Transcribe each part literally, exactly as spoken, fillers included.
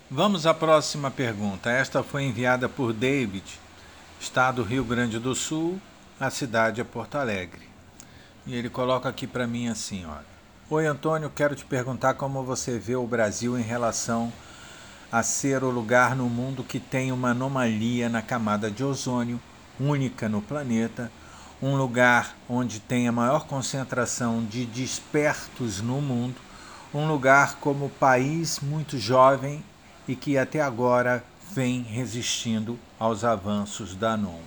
Vamos à próxima pergunta. Esta foi enviada por David, estado Rio Grande do Sul, a cidade é Porto Alegre. E ele coloca aqui para mim assim, olha. Oi Antônio, quero te perguntar como você vê o Brasil em relação a ser o lugar no mundo que tem uma anomalia na camada de ozônio, única no planeta, um lugar onde tem a maior concentração de despertos no mundo, um lugar como país muito jovem e que até agora vem resistindo aos avanços da NOM.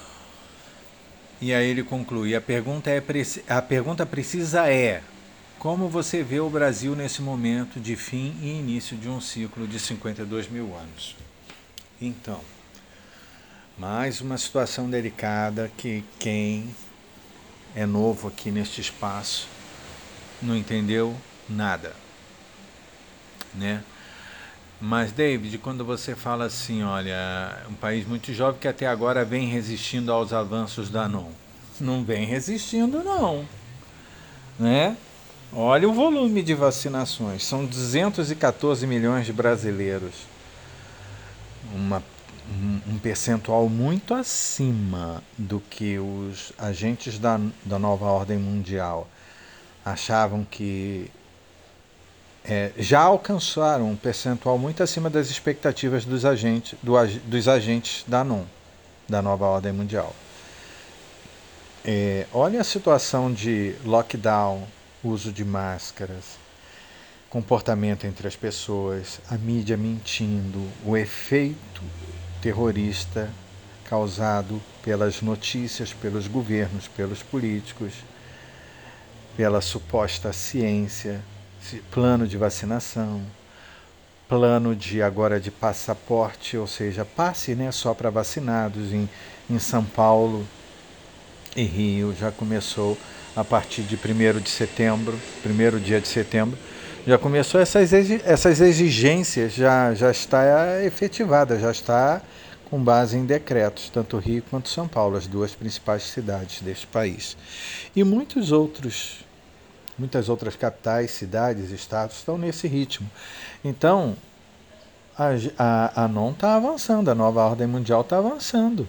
E aí ele conclui, a pergunta, é, a pergunta precisa é, como você vê o Brasil nesse momento de fim e início de um ciclo de cinquenta e dois mil anos? Então, mais uma situação delicada que quem é novo aqui neste espaço não entendeu nada, né? Mas, David, quando você fala assim, olha, um país muito jovem que até agora vem resistindo aos avanços da NOM, não vem resistindo, não, né? Olha o volume de vacinações, são duzentos e quatorze milhões de brasileiros, uma, um, um percentual muito acima do que os agentes da, da nova ordem mundial achavam que é, já alcançaram um percentual muito acima das expectativas dos agentes, do, dos agentes da NOM, da nova ordem mundial. É, olha a situação de lockdown, uso de máscaras, comportamento entre as pessoas, a mídia mentindo, o efeito terrorista causado pelas notícias, pelos governos, pelos políticos, pela suposta ciência, plano de vacinação, plano de agora de passaporte, ou seja, passe, né, só para vacinados. Em, em São Paulo e Rio já começou a partir de primeiro de setembro, primeiro dia de setembro, já começou essas, essas exigências, já, já está efetivada, já está com base em decretos, tanto Rio quanto São Paulo, as duas principais cidades deste país. E muitos outros, muitas outras capitais, cidades, estados estão nesse ritmo. Então, a, a, a NOM está avançando, a nova ordem mundial está avançando.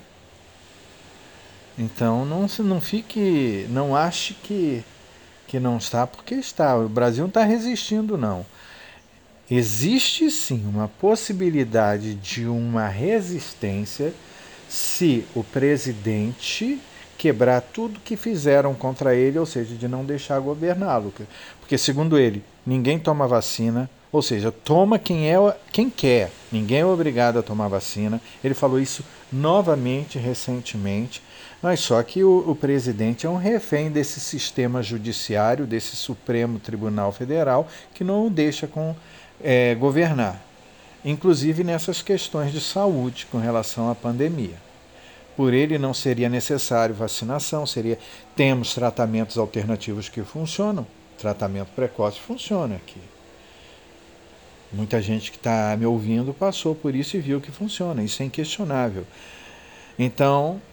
Então, não, não fique, não ache que, que não está, porque está. O Brasil não está resistindo, não. Existe sim uma possibilidade de uma resistência se o presidente quebrar tudo que fizeram contra ele, ou seja, de não deixar governá-lo. Porque, segundo ele, ninguém toma vacina, ou seja, toma quem, é, quem quer, ninguém é obrigado a tomar vacina. Ele falou isso novamente, recentemente, mas só que o, o presidente é um refém desse sistema judiciário, desse Supremo Tribunal Federal, que não o deixa com, é, governar, inclusive nessas questões de saúde com relação à pandemia. Por ele não seria necessário vacinação, seria temos tratamentos alternativos que funcionam, tratamento precoce funciona aqui. Muita gente que está me ouvindo passou por isso e viu que funciona, isso é inquestionável. Então,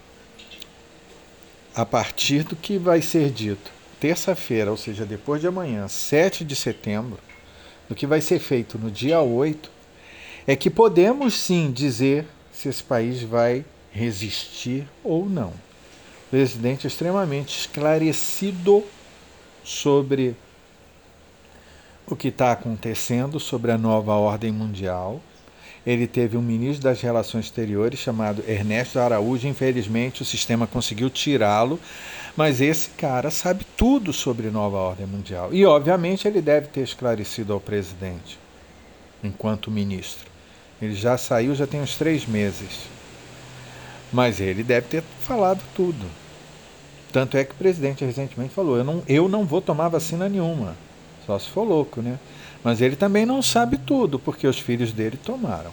a partir do que vai ser dito terça-feira, ou seja, depois de amanhã, sete de setembro, do que vai ser feito no dia oito, é que podemos sim dizer se esse país vai resistir ou não. O presidente é extremamente esclarecido sobre o que está acontecendo, sobre a nova ordem mundial. Ele teve um ministro das Relações Exteriores chamado Ernesto Araújo. Infelizmente, o sistema conseguiu tirá-lo, mas esse cara sabe tudo sobre nova ordem mundial. E, obviamente, ele deve ter esclarecido ao presidente, enquanto ministro. Ele já saiu, já tem uns três meses. Mas ele deve ter falado tudo. Tanto é que o presidente recentemente falou, eu não, eu não vou tomar vacina nenhuma. Só se for louco, né? Mas ele também não sabe tudo, porque os filhos dele tomaram.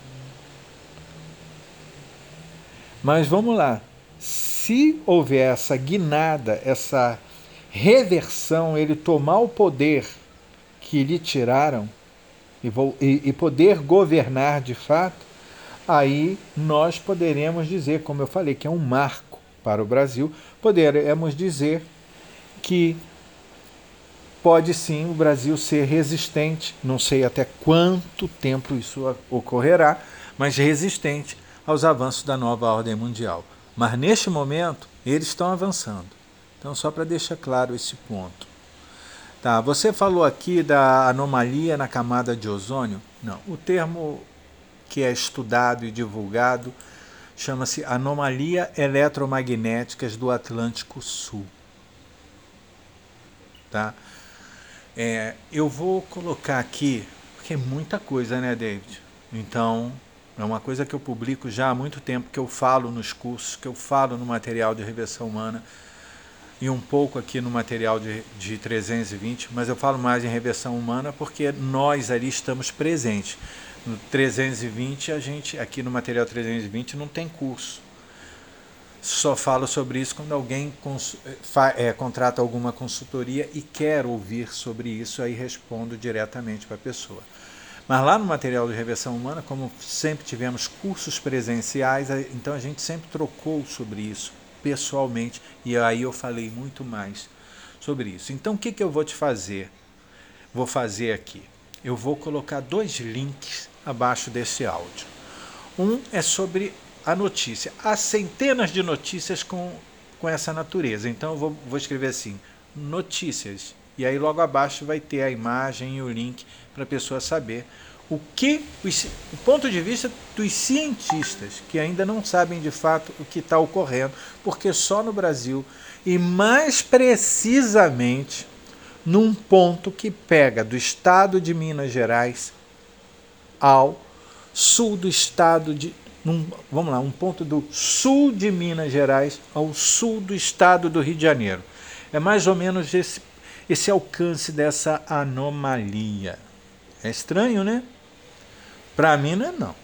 Mas vamos lá. Se houver essa guinada, essa reversão, ele tomar o poder que lhe tiraram e, vou, e, e poder governar de fato, aí nós poderemos dizer, como eu falei, que é um marco para o Brasil, poderemos dizer que pode sim o Brasil ser resistente, não sei até quanto tempo isso ocorrerá, mas resistente aos avanços da nova ordem mundial. Mas neste momento, eles estão avançando. Então, só para deixar claro esse ponto. Tá, você falou aqui da anomalia na camada de ozônio. Não, o termo que é estudado e divulgado chama-se anomalia eletromagnéticas do Atlântico Sul. Tá? É, eu vou colocar aqui, porque é muita coisa, né, David? Então, é uma coisa que eu publico já há muito tempo, que eu falo nos cursos, que eu falo no material de reversão humana e um pouco aqui no material de, de trezentos e vinte, mas eu falo mais em reversão humana porque nós ali estamos presentes. No trezentos e vinte, a gente, aqui no material trezentos e vinte, não tem curso. Só falo sobre isso quando alguém cons, é, contrata alguma consultoria e quer ouvir sobre isso, aí respondo diretamente para a pessoa. Mas lá no material de reversão humana, como sempre tivemos cursos presenciais, então a gente sempre trocou sobre isso pessoalmente, e aí eu falei muito mais sobre isso. Então o que, que eu vou te fazer? Vou fazer aqui. Eu vou colocar dois links abaixo desse áudio. Um é sobre a notícia. Há centenas de notícias com, com essa natureza. Então eu vou, vou escrever assim, notícias. E aí logo abaixo vai ter a imagem e o link para a pessoa saber o que os, o ponto de vista dos cientistas, que ainda não sabem de fato o que está ocorrendo, porque só no Brasil, e mais precisamente num ponto que pega do estado de Minas Gerais ao sul do estado de... Num, vamos lá, um ponto do sul de Minas Gerais ao sul do estado do Rio de Janeiro. É mais ou menos esse, esse alcance dessa anomalia. É estranho, né? Para mim não é não.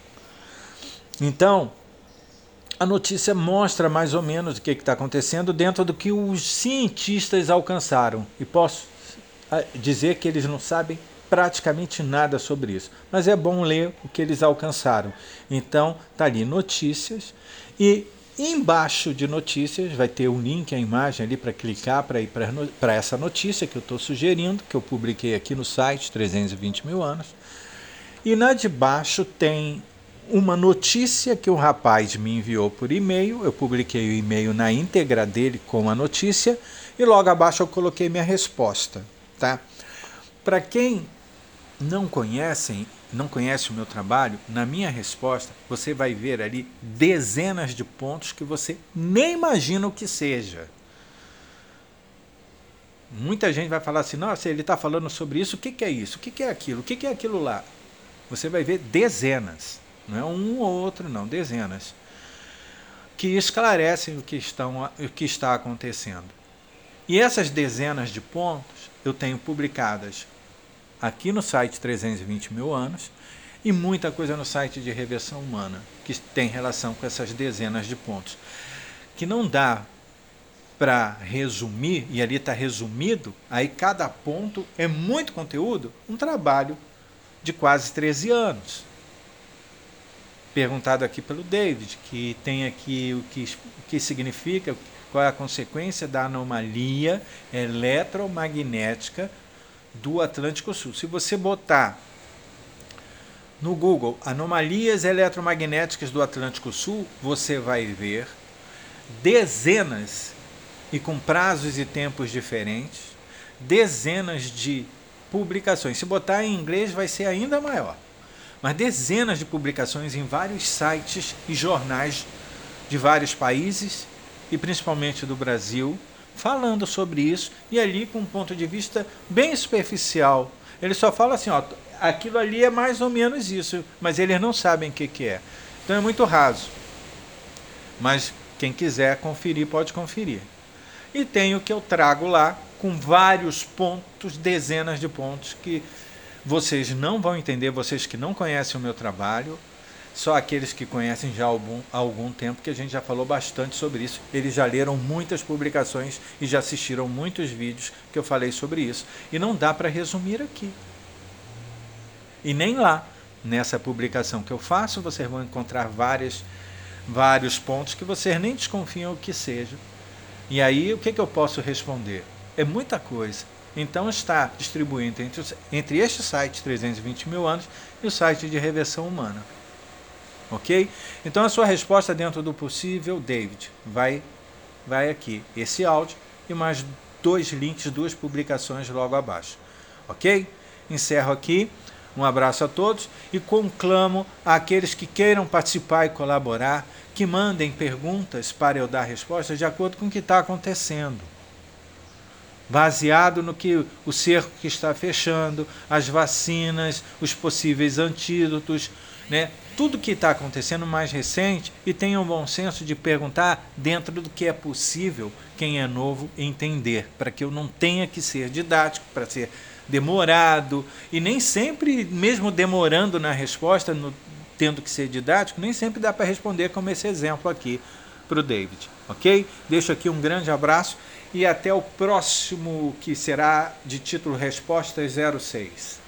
Então, a notícia mostra mais ou menos o que está acontecendo dentro do que os cientistas alcançaram. E posso dizer que eles não sabem praticamente nada sobre isso. Mas é bom ler o que eles alcançaram. Então, está ali notícias e embaixo de notícias vai ter um link, a imagem ali para clicar para ir para essa notícia que eu estou sugerindo, que eu publiquei aqui no site trezentos e vinte mil anos. E na de baixo tem uma notícia que o rapaz me enviou por e-mail. Eu publiquei o e-mail na íntegra dele com a notícia e logo abaixo eu coloquei minha resposta. Tá? Para quem não conhecem, não conhece o meu trabalho, na minha resposta você vai ver ali dezenas de pontos que você nem imagina o que seja. Muita gente vai falar assim, nossa, ele está falando sobre isso, o que, que é isso? O que, que é aquilo? O que, que é aquilo lá? Você vai ver dezenas, não é um ou outro não, dezenas, que esclarecem o que, estão, o que está acontecendo. E essas dezenas de pontos eu tenho publicadas aqui no site trezentos e vinte mil anos e muita coisa no site de reversão humana, que tem relação com essas dezenas de pontos, que não dá para resumir, e ali está resumido, aí cada ponto é muito conteúdo, um trabalho de quase treze anos. Perguntado aqui pelo David, que tem aqui o que, o que significa, qual é a consequência da anomalia eletromagnética do Atlântico Sul. Se você botar no Google anomalias eletromagnéticas do Atlântico Sul, você vai ver dezenas, e com prazos e tempos diferentes, dezenas de publicações. Se botar em inglês vai ser ainda maior. Mas dezenas de publicações em vários sites e jornais de vários países, e principalmente do Brasil, falando sobre isso, e ali com um ponto de vista bem superficial. Ele só fala assim, ó, aquilo ali é mais ou menos isso, mas eles não sabem o que, que é. Então é muito raso. Mas quem quiser conferir, pode conferir. E tem o que eu trago lá, com vários pontos, dezenas de pontos, que vocês não vão entender, vocês que não conhecem o meu trabalho, só aqueles que conhecem já há algum, há algum tempo, que a gente já falou bastante sobre isso. Eles já leram muitas publicações e já assistiram muitos vídeos que eu falei sobre isso. E não dá para resumir aqui. E nem lá, nessa publicação que eu faço, vocês vão encontrar várias, vários pontos que vocês nem desconfiam o que seja. E aí, o que, que eu posso responder? É muita coisa. Então está distribuído entre, entre este site, trezentos e vinte mil anos, e o site de reversão humana. Ok? Então a sua resposta dentro do possível, David, vai, vai aqui, esse áudio e mais dois links, duas publicações logo abaixo. Ok? Encerro aqui. Um abraço a todos e conclamo àqueles que queiram participar e colaborar, que mandem perguntas para eu dar respostas de acordo com o que está acontecendo. Baseado no que o cerco que está fechando, as vacinas, os possíveis antídotos, né? Tudo que está acontecendo mais recente, e tenham bom senso de perguntar dentro do que é possível, quem é novo entender, para que eu não tenha que ser didático, para ser demorado, e nem sempre, mesmo demorando na resposta, no, tendo que ser didático, nem sempre dá para responder como esse exemplo aqui para o David, ok? Deixo aqui um grande abraço e até o próximo, que será de título Respostas zero seis.